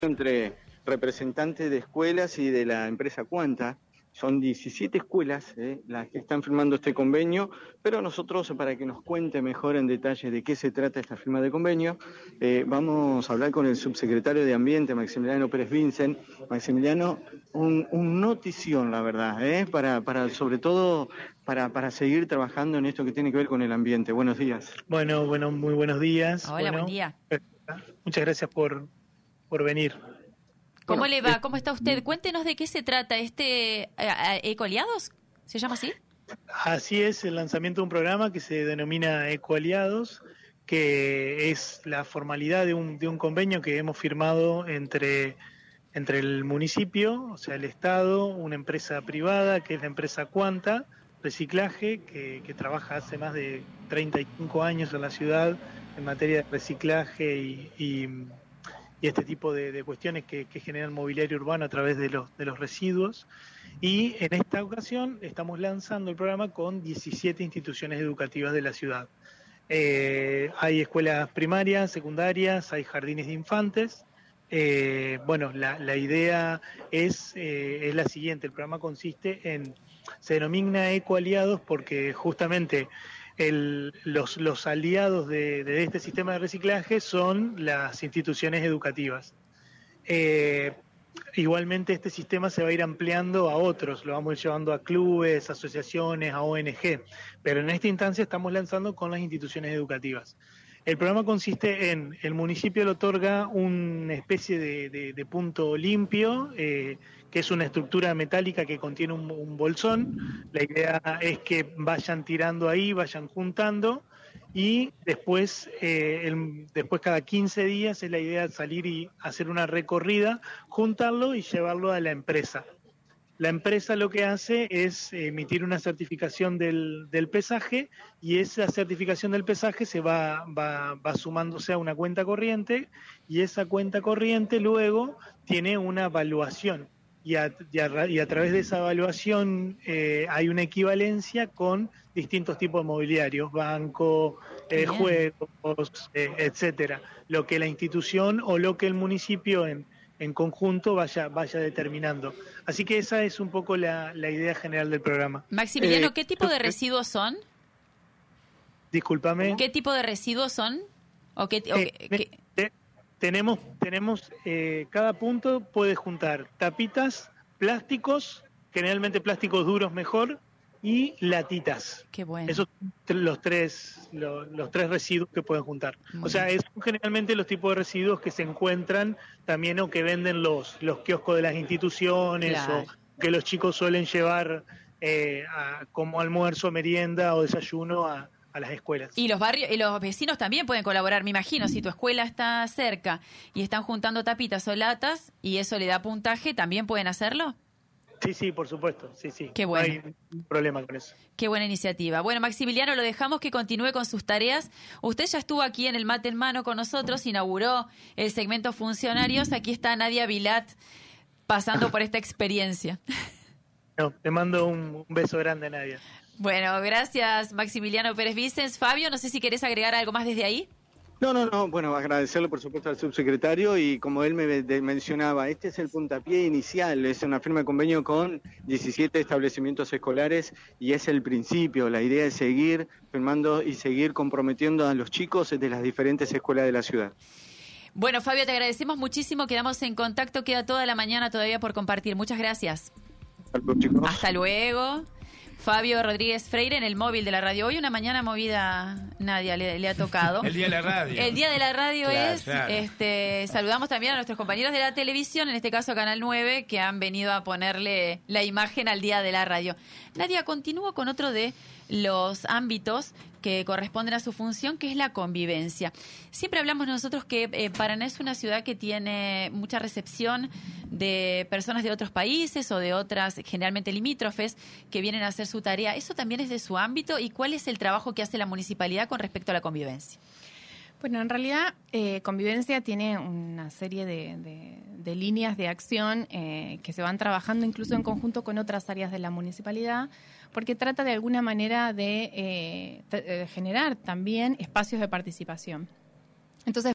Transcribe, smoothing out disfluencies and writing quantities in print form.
Entre representantes de escuelas y de la empresa Cuanta. Son 17 escuelas las que están firmando este convenio, pero nosotros, para que nos cuente mejor en detalle de qué se trata esta firma de convenio, vamos a hablar con el subsecretario de Ambiente, Maximiliano Pérez Vincent. Maximiliano, un notición, la verdad, para sobre todo para seguir trabajando en esto que tiene que ver con el ambiente. Buenos días. Bueno, muy buenos días. Hola, buen día. Muchas gracias por venir. ¿Cómo le va? ¿Cómo está usted? Cuéntenos de qué se trata Ecoaliados, ¿se llama así? Así es, el lanzamiento de un programa que se denomina Ecoaliados, que es la formalidad de un convenio que hemos firmado entre el municipio, o sea, el Estado, una empresa privada, que es la empresa Cuanta Reciclaje, que trabaja hace más de 35 años en la ciudad en materia de reciclaje y este tipo de cuestiones que generan mobiliario urbano a través de los residuos. Y en esta ocasión estamos lanzando el programa con 17 instituciones educativas de la ciudad. Hay escuelas primarias, secundarias, hay jardines de infantes. La idea es la siguiente: el programa se denomina Ecoaliados porque justamente los aliados de este sistema de reciclaje son las instituciones educativas. Igualmente este sistema se va a ir ampliando a otros, lo vamos a ir llevando a clubes, asociaciones, a ONG, pero en esta instancia estamos lanzando con las instituciones educativas. El programa consiste en, el municipio le otorga una especie de punto limpio, que es una estructura metálica que contiene un bolsón. La idea es que vayan tirando ahí, vayan juntando, y después cada 15 días es la idea salir y hacer una recorrida, juntarlo y llevarlo a la empresa. La empresa lo que hace es emitir una certificación del pesaje, y esa certificación del pesaje se va sumándose a una cuenta corriente, y esa cuenta corriente luego tiene una evaluación, y a través de esa evaluación hay una equivalencia con distintos tipos de mobiliarios, banco, juegos, etcétera, lo que la institución o lo que el municipio en conjunto vaya determinando. Así que esa es un poco la idea general del programa. Maximiliano, ¿qué tipo de residuos son? Discúlpame. ¿Qué tipo de residuos son? Tenemos cada punto puede juntar tapitas, plásticos, generalmente plásticos duros mejor, y latitas. Qué bueno. Esos son los tres residuos que pueden juntar. O sea, son generalmente los tipos de residuos que se encuentran también o que venden los kioscos de las instituciones, claro, o que los chicos suelen llevar como almuerzo, merienda o desayuno a las escuelas. Y los vecinos también pueden colaborar, me imagino. Si tu escuela está cerca y están juntando tapitas o latas y eso le da puntaje, ¿también pueden hacerlo? Sí, por supuesto, sí. Qué bueno. No hay problema con eso. Qué buena iniciativa. Bueno, Maximiliano, lo dejamos que continúe con sus tareas. Usted ya estuvo aquí en el Mate en Mano con nosotros, inauguró el segmento Funcionarios. Aquí está Nadia Vilat pasando por esta experiencia. No, te mando un beso grande, Nadia. Bueno, gracias, Maximiliano Pérez Vicens. Fabio, no sé si querés agregar algo más desde ahí. No. Bueno, agradecerle por supuesto al subsecretario, y como él me mencionaba, este es el puntapié inicial, es una firma de convenio con 17 establecimientos escolares y es el principio. La idea es seguir firmando y seguir comprometiendo a los chicos de las diferentes escuelas de la ciudad. Bueno, Fabio, te agradecemos muchísimo, quedamos en contacto, queda toda la mañana todavía por compartir. Muchas gracias. Hasta luego. Fabio Rodríguez Freire en el móvil de la radio. Hoy una mañana movida, Nadia, le ha tocado. El Día de la Radio. El Día de la Radio, claro. Saludamos también a nuestros compañeros de la televisión, en este caso Canal 9, que han venido a ponerle la imagen al Día de la Radio. Nadia, continúo con otro de los ámbitos que corresponden a su función, que es la convivencia. Siempre hablamos nosotros que Paraná es una ciudad que tiene mucha recepción de personas de otros países o de otras, generalmente limítrofes, que vienen a hacer su tarea. ¿Eso también es de su ámbito? ¿Y cuál es el trabajo que hace la municipalidad con respecto a la convivencia? Bueno, en realidad Convivencia tiene una serie de líneas de acción que se van trabajando incluso en conjunto con otras áreas de la municipalidad, porque trata de alguna manera de generar también espacios de participación. Entonces,